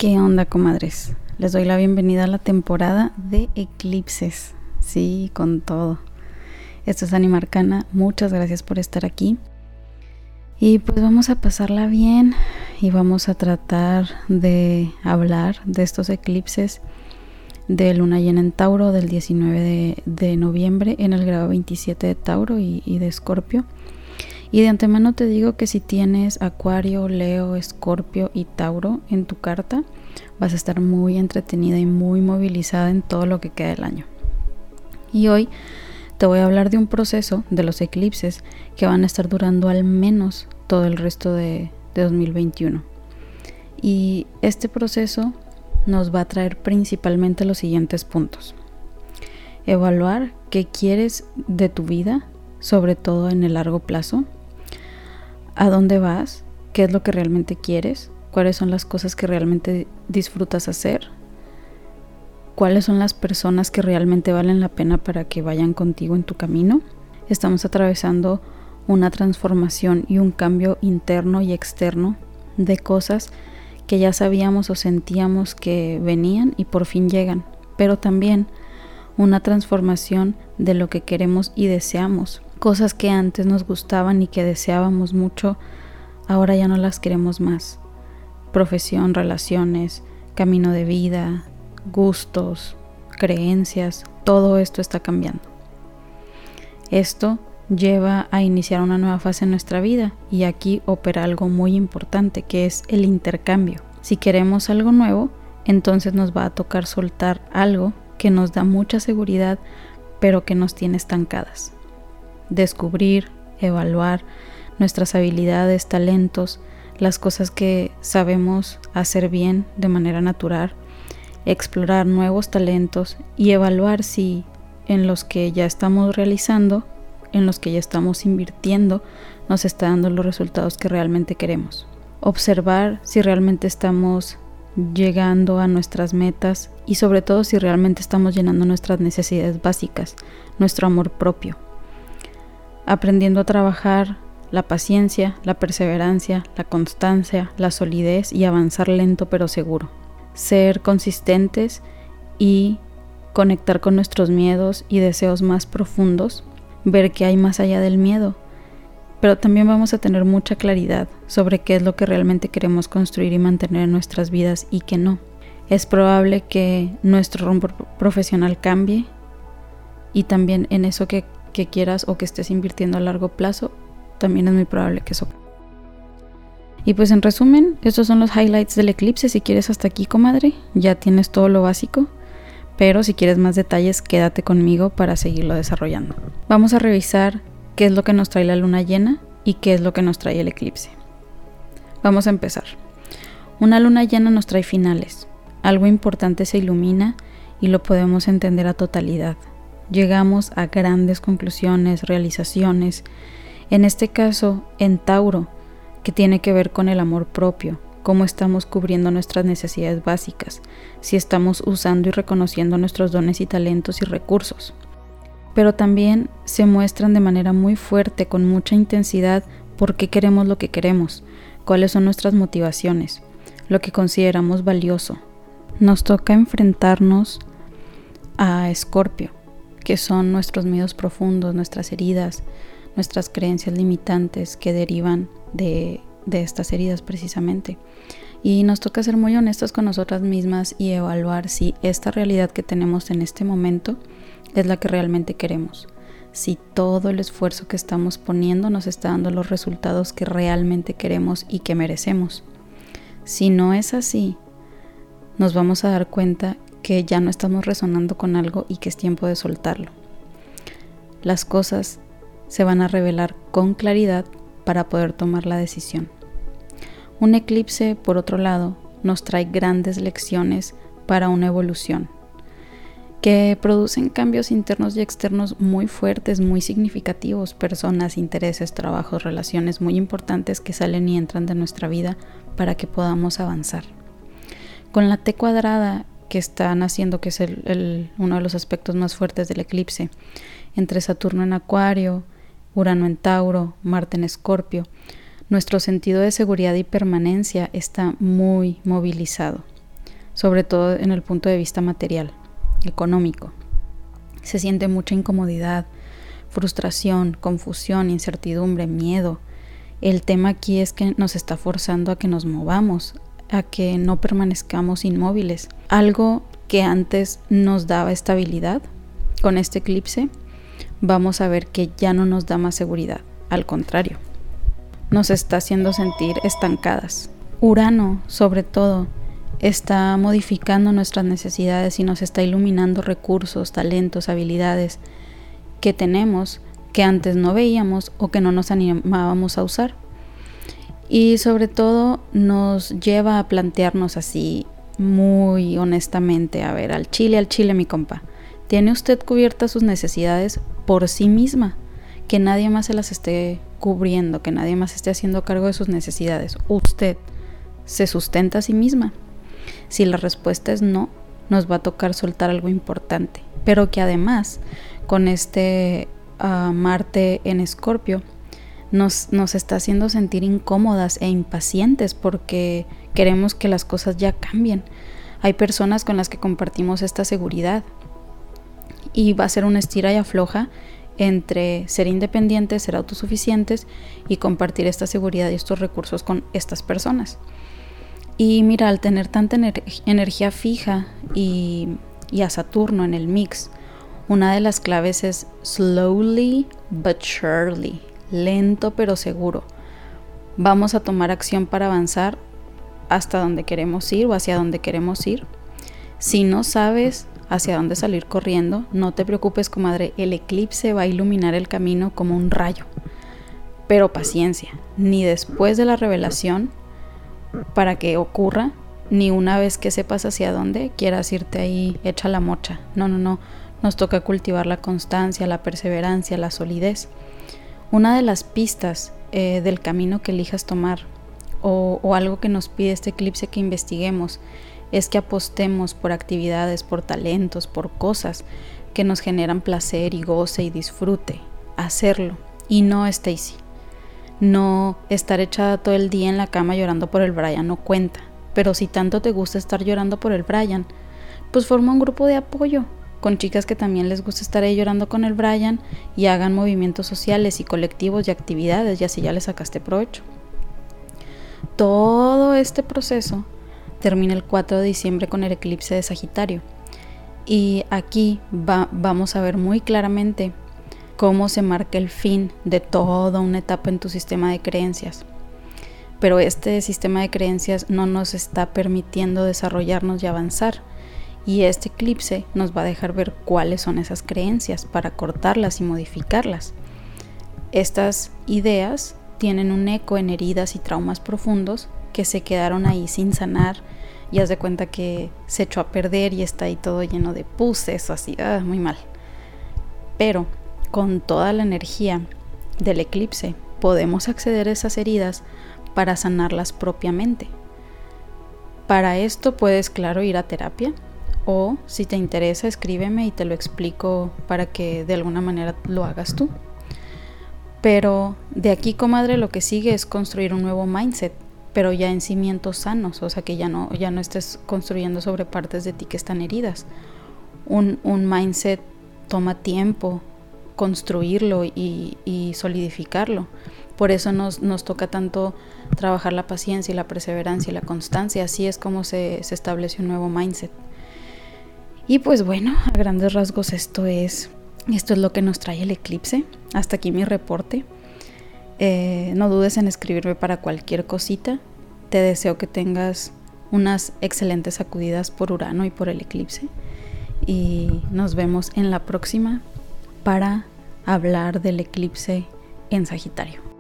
¿Qué onda, comadres? Les doy la bienvenida a la temporada de eclipses. Sí, con todo. Esto es Anima Arcana. Muchas gracias por estar aquí. Y pues vamos a pasarla bien y vamos a tratar de hablar de estos eclipses de luna llena en Tauro del 19 de noviembre en el grado 27 de Tauro y de Escorpio. Y de antemano te digo que si tienes Acuario, Leo, Escorpio y Tauro en tu carta, vas a estar muy entretenida y muy movilizada en todo lo que queda del año. Y hoy te voy a hablar de un proceso de los eclipses que van a estar durando al menos todo el resto de 2021. Y este proceso nos va a traer principalmente los siguientes puntos. Evaluar qué quieres de tu vida, sobre todo en el largo plazo. ¿A dónde vas? ¿Qué es lo que realmente quieres? ¿Cuáles son las cosas que realmente disfrutas hacer? ¿Cuáles son las personas que realmente valen la pena para que vayan contigo en tu camino? Estamos atravesando una transformación y un cambio interno y externo de cosas que ya sabíamos o sentíamos que venían y por fin llegan, pero también una transformación de lo que queremos y deseamos. Cosas que antes nos gustaban y que deseábamos mucho, ahora ya no las queremos más. Profesión, relaciones, camino de vida, gustos, creencias, todo esto está cambiando. Esto lleva a iniciar una nueva fase en nuestra vida y aquí opera algo muy importante que es el intercambio. Si queremos algo nuevo, entonces nos va a tocar soltar algo que nos da mucha seguridad pero que nos tiene estancadas. Descubrir, evaluar nuestras habilidades, talentos, las cosas que sabemos hacer bien de manera natural, explorar nuevos talentos y evaluar si en los que ya estamos realizando, en los que ya estamos invirtiendo, nos está dando los resultados que realmente queremos. Observar si realmente estamos llegando a nuestras metas y sobre todo si realmente estamos llenando nuestras necesidades básicas, nuestro amor propio. Aprendiendo a trabajar la paciencia, la perseverancia, la constancia, la solidez y avanzar lento pero seguro. Ser consistentes y conectar con nuestros miedos y deseos más profundos, ver qué hay más allá del miedo. Pero también vamos a tener mucha claridad sobre qué es lo que realmente queremos construir y mantener en nuestras vidas y qué no. Es probable que nuestro rumbo profesional cambie y también en eso que quieras o que estés invirtiendo a largo plazo, también es muy probable que eso. Y pues en resumen, estos son los highlights del eclipse. Si quieres hasta aquí, comadre, ya tienes todo lo básico, pero si quieres más detalles, quédate conmigo para seguirlo desarrollando. Vamos a revisar qué es lo que nos trae la luna llena y qué es lo que nos trae el eclipse. Vamos a empezar. Una luna llena nos trae finales. Algo importante se ilumina y lo podemos entender a totalidad. Llegamos a grandes conclusiones, realizaciones, en este caso en Tauro, que tiene que ver con el amor propio, cómo estamos cubriendo nuestras necesidades básicas, si estamos usando y reconociendo nuestros dones y talentos y recursos. Pero también se muestran de manera muy fuerte, con mucha intensidad, por qué queremos lo que queremos, cuáles son nuestras motivaciones, lo que consideramos valioso. Nos toca enfrentarnos a Escorpio, que son nuestros miedos profundos, nuestras heridas, nuestras creencias limitantes que derivan de estas heridas precisamente. Y nos toca ser muy honestos con nosotras mismas y evaluar si esta realidad que tenemos en este momento es la que realmente queremos. Si todo el esfuerzo que estamos poniendo nos está dando los resultados que realmente queremos y que merecemos. Si no es así, nos vamos a dar cuenta que ya no estamos resonando con algo y que es tiempo de soltarlo. Las cosas se van a revelar con claridad para poder tomar la decisión. Un eclipse, por otro lado, nos trae grandes lecciones para una evolución, que producen cambios internos y externos muy fuertes, muy significativos, personas, intereses, trabajos, relaciones muy importantes que salen y entran de nuestra vida para que podamos avanzar. Con la T cuadrada que están haciendo, que es uno de los aspectos más fuertes del eclipse, entre Saturno en Acuario, Urano en Tauro, Marte en Escorpio, nuestro sentido de seguridad y permanencia está muy movilizado. sobre todo en el punto de vista material, económico. Se siente mucha incomodidad, frustración, confusión, incertidumbre, miedo. El tema aquí es que nos está forzando a que nos movamos, a que no permanezcamos inmóviles. Algo que antes nos daba estabilidad, con este eclipse vamos a ver que ya no nos da más seguridad. Al contrario, nos está haciendo sentir estancadas. Urano, sobre todo, está modificando nuestras necesidades y nos está iluminando recursos, talentos, habilidades que tenemos que antes no veíamos o que no nos animábamos a usar. Y sobre todo nos lleva a plantearnos así muy honestamente, a ver, al chile mi compa, ¿tiene usted cubiertas sus necesidades por sí misma? Que nadie más se las esté cubriendo, que nadie más esté haciendo cargo de sus necesidades. ¿Usted se sustenta a sí misma? Si la respuesta es no, nos va a tocar soltar algo importante, pero que además con este Marte en Escorpio nos está haciendo sentir incómodas e impacientes porque queremos que las cosas ya cambien. Hay personas con las que compartimos esta seguridad y va a ser una estira y afloja entre ser independientes, ser autosuficientes y compartir esta seguridad y estos recursos con estas personas. Y mira, al tener tanta energía fija y a Saturno en el mix, una de las claves es slowly but surely, lento pero seguro. Vamos a tomar acción para avanzar hasta donde queremos ir o hacia donde queremos ir. Si no sabes hacia dónde salir corriendo, no te preocupes, comadre, el eclipse va a iluminar el camino como un rayo. Pero paciencia, ni después de la revelación para que ocurra, ni una vez que sepas hacia dónde quieras irte ahí hecha la mocha. No, nos toca cultivar la constancia, la perseverancia, la solidez. Una de las pistas del camino que elijas tomar o algo que nos pide este eclipse que investiguemos es que apostemos por actividades, por talentos, por cosas que nos generan placer y goce y disfrute. Hacerlo. Y no, Stacy, no estar echada todo el día en la cama llorando por el Brian no cuenta. Pero si tanto te gusta estar llorando por el Brian, pues forma un grupo de apoyo con chicas que también les gusta estar ahí llorando con el Brian y hagan movimientos sociales y colectivos y actividades, y así ya les sacaste provecho. Todo este proceso termina el 4 de diciembre con el eclipse de Sagitario. Y aquí vamos a ver muy claramente cómo se marca el fin de toda una etapa en tu sistema de creencias. Pero este sistema de creencias no nos está permitiendo desarrollarnos y avanzar. Y este eclipse nos va a dejar ver cuáles son esas creencias para cortarlas y modificarlas. Estas ideas tienen un eco en heridas y traumas profundos que se quedaron ahí sin sanar, y haz de cuenta que se echó a perder y está ahí todo lleno de pus, eso así, muy mal. Pero con toda la energía del eclipse podemos acceder a esas heridas para sanarlas propiamente. Para esto puedes, claro, ir a terapia, o si te interesa, escríbeme y te lo explico para que de alguna manera lo hagas tú. Pero de aquí, comadre, lo que sigue es construir un nuevo mindset, pero ya en cimientos sanos, o sea que ya no estés construyendo sobre partes de ti que están heridas. Un mindset toma tiempo construirlo y solidificarlo. Por eso nos toca tanto trabajar la paciencia y la perseverancia y la constancia. Así es como se establece un nuevo mindset. Y pues bueno, a grandes rasgos esto es lo que nos trae el eclipse. Hasta aquí mi reporte. No dudes en escribirme para cualquier cosita. Te deseo que tengas unas excelentes sacudidas por Urano y por el eclipse. Y nos vemos en la próxima para hablar del eclipse en Sagitario.